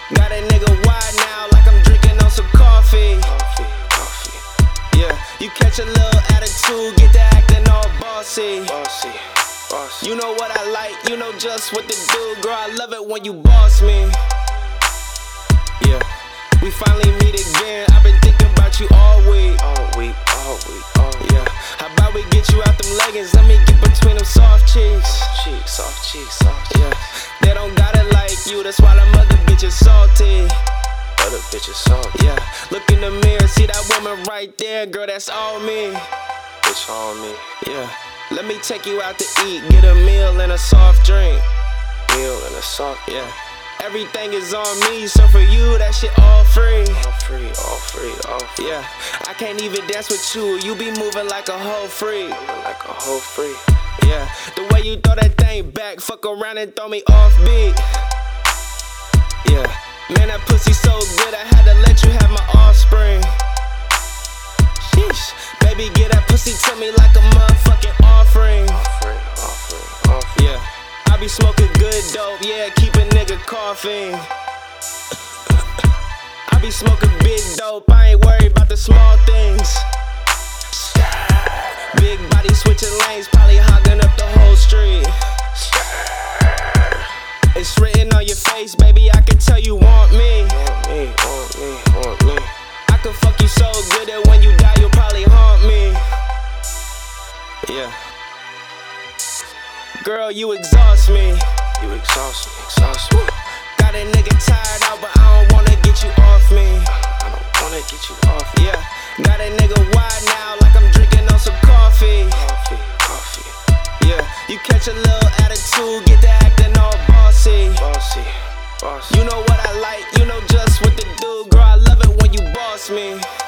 Got a nigga wide now like I'm drinking on some coffee. Yeah, you catch a little attitude, get to acting all bossy. You know what I like, you know just what to do. Girl, I love it when you boss me. Yeah, we finally meet again. I've been thinking about you all week. Yeah, how about we get you out them leggings? Let me get between them soft cheeks. Yeah, they don't got it like you, that's why them other bitches salty. Yeah, look in the mirror, see that woman right there, girl, that's all me. Yeah, let me take you out to eat, get a meal and a soft drink. Yeah, everything is on me, so for you that shit all free. Yeah, I can't even dance with you, you be moving like a whole freak. Yeah, the way you throw that thing back, fuck around and throw me off beat. Yeah, man, that pussy so good, I had to let you have my offspring. Sheesh, baby, get that pussy to me like a motherfucking offering. Yeah, I be smoking good dope, yeah, keep a nigga coughing. I be smoking big dope, I ain't worried about the small things. Big body switching lanes, probably hogging up the whole street. It's written on your face, baby, I can tell you want me. I can fuck you so good that when you die, you'll probably haunt me. Yeah. Girl, you exhaust me. Got a nigga tired out, but I don't wanna get you off me. Yeah, got a nigga wide now like I'm drinking on some coffee. Yeah, you catch a little attitude, get to acting all bossy. You know what I like, you know just what to do. Girl, I love it when you boss me.